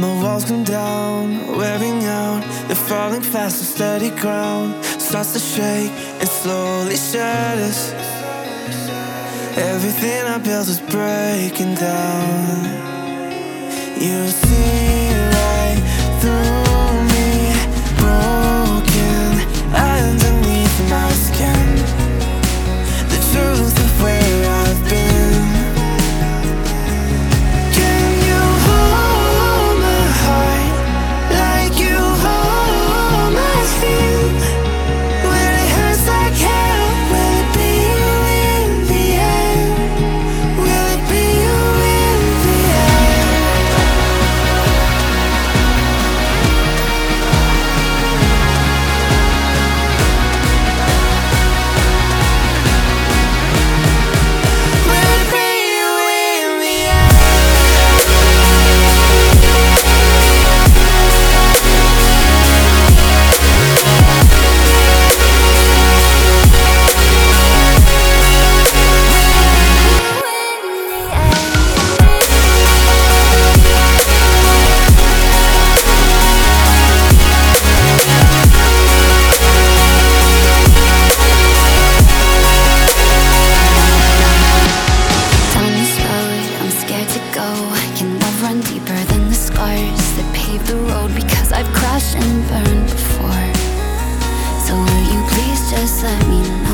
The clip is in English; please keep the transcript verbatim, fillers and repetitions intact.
My walls come down, wearing out. They're falling fast on steady ground. Starts to shake and slowly shatters. Everything I built is breaking down. You see right through me, broken underneath my skin. The truth of where I've been. Can you hold my heart like you hold my feet? When it hurts like hell, will it be you in the end? Will it be you in the end? Will it be you in the end? Down this road, I'm scared to go. Can love run deeper than the scars that pave the road? Because I've crashed and burned before. So will you please just let me know?